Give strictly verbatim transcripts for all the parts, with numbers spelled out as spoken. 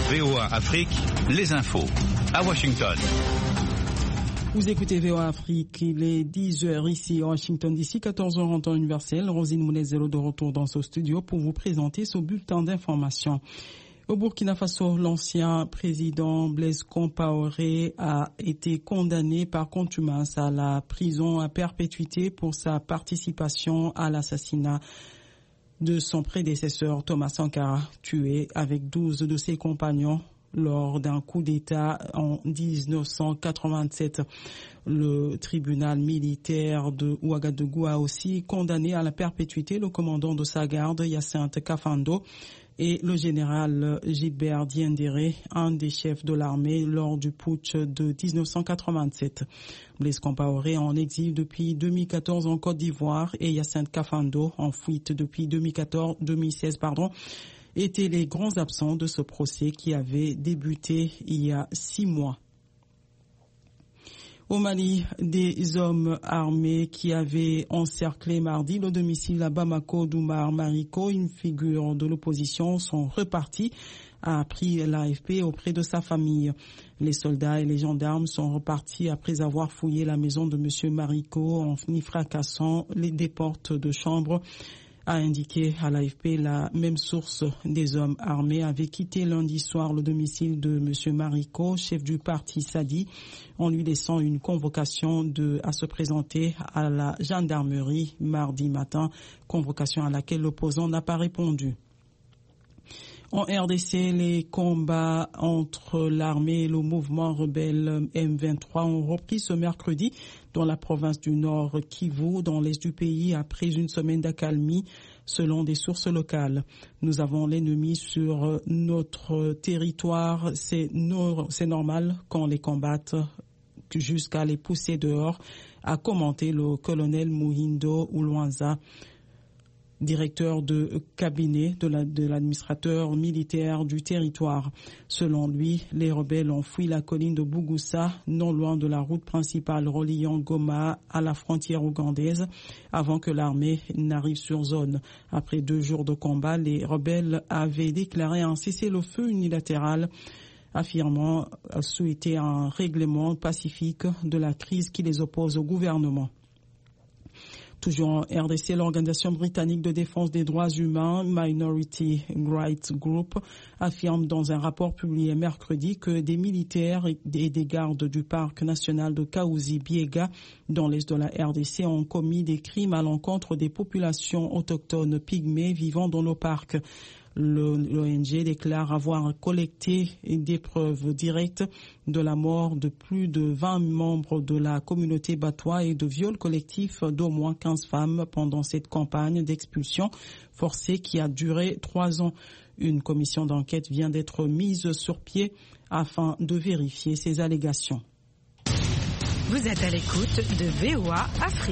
V O A Afrique, les infos. À Washington. Vous écoutez V O A Afrique, il est dix heures ici à Washington D C, quatorze heures en temps universel. Rosine Mounezero de retour dans ce studio pour vous présenter ce bulletin d'information. Au Burkina Faso, l'ancien président Blaise Compaoré a été condamné par contumace à la prison à perpétuité pour sa participation à l'assassinat de son prédécesseur Thomas Sankara, tué avec douze de ses compagnons lors d'un coup d'État en dix-neuf cent quatre-vingt-sept. Le tribunal militaire de Ouagadougou a aussi condamné à la perpétuité le commandant de sa garde, Hyacinthe Kafando, et le général Gilbert Diendéré, un des chefs de l'armée lors du putsch de dix-neuf cent quatre-vingt-sept. Blaise Compaoré en exil depuis deux mille quatorze en Côte d'Ivoire et Hyacinthe Kafando en fuite depuis deux mille quatorze, deux mille seize, pardon, étaient les grands absents de ce procès qui avait débuté il y a six mois. Au Mali, des hommes armés qui avaient encerclé mardi le domicile à Bamako d'Oumar Mariko, une figure de l'opposition, sont repartis, a appris l'A F P auprès de sa famille. Les soldats et les gendarmes sont repartis après avoir fouillé la maison de M. Mariko en y fracassant les des portes de chambre. A indiqué à l'A F P, la même source des hommes armés avait quitté lundi soir le domicile de M. Mariko, chef du parti Sadi, en lui laissant une convocation de, à se présenter à la gendarmerie mardi matin, convocation à laquelle l'opposant n'a pas répondu. En R D C, les combats entre l'armée et le mouvement rebelle M vingt-trois ont repris ce mercredi dans la province du Nord Kivu, dans l'est du pays, après une semaine d'accalmie, selon des sources locales. Nous avons l'ennemi sur notre territoire. C'est, no- c'est normal qu'on les combatte jusqu'à les pousser dehors, a commenté le colonel Muhindo Ulwanza, directeur de cabinet de, la, de l'administrateur militaire du territoire. Selon lui, les rebelles ont fui la colline de Bougussa, non loin de la route principale reliant Goma à la frontière ougandaise, avant que l'armée n'arrive sur zone. Après deux jours de combat, les rebelles avaient déclaré un cessez-le-feu unilatéral, affirmant souhaiter un règlement pacifique de la crise qui les oppose au gouvernement. Toujours en R D C, l'organisation britannique de défense des droits humains, Minority Rights Group, affirme dans un rapport publié mercredi que des militaires et des gardes du parc national de Kaouzi-Biega, dans l'est de la R D C, ont commis des crimes à l'encontre des populations autochtones pygmées vivant dans le parc. L'O N G déclare avoir collecté des preuves directes de la mort de plus de vingt membres de la communauté batois et de viols collectifs d'au moins quinze femmes pendant cette campagne d'expulsion forcée qui a duré trois ans. Une commission d'enquête vient d'être mise sur pied afin de vérifier ces allégations. Vous êtes à l'écoute de V O A Afrique.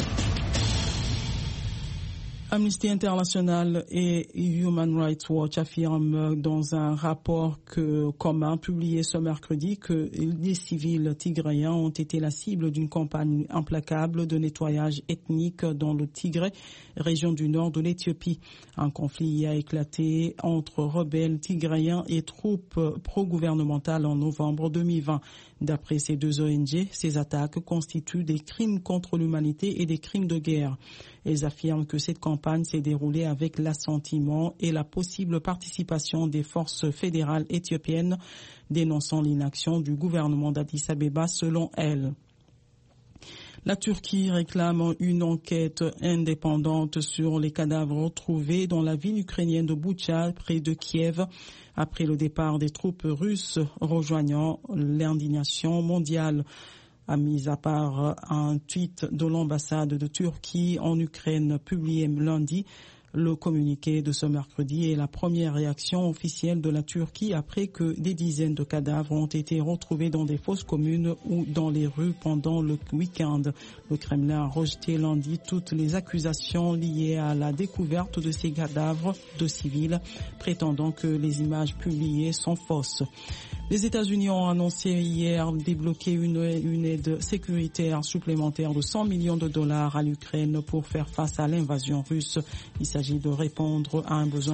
Amnesty International et Human Rights Watch affirment dans un rapport que, commun publié ce mercredi que les civils tigrayens ont été la cible d'une campagne implacable de nettoyage ethnique dans le Tigré, région du nord de l'Éthiopie. Un conflit a éclaté entre rebelles tigrayens et troupes pro-gouvernementales en novembre deux mille vingt. D'après ces deux O N G, ces attaques constituent des crimes contre l'humanité et des crimes de guerre. Elles affirment que cette campagne s'est déroulée avec l'assentiment et la possible participation des forces fédérales éthiopiennes, dénonçant l'inaction du gouvernement d'Addis Abeba selon elles. La Turquie réclame une enquête indépendante sur les cadavres retrouvés dans la ville ukrainienne de Boutcha, près de Kiev, après le départ des troupes russes rejoignant l'indignation mondiale. A mis à part un tweet de l'ambassade de Turquie en Ukraine publié lundi, le communiqué de ce mercredi est la première réaction officielle de la Turquie après que des dizaines de cadavres ont été retrouvés dans des fosses communes ou dans les rues pendant le week-end. Le Kremlin a rejeté lundi toutes les accusations liées à la découverte de ces cadavres de civils, prétendant que les images publiées sont fausses. Les États-Unis ont annoncé hier débloquer une, une aide sécuritaire supplémentaire de cent millions de dollars à l'Ukraine pour faire face à l'invasion russe. Il s'agit de répondre à un besoin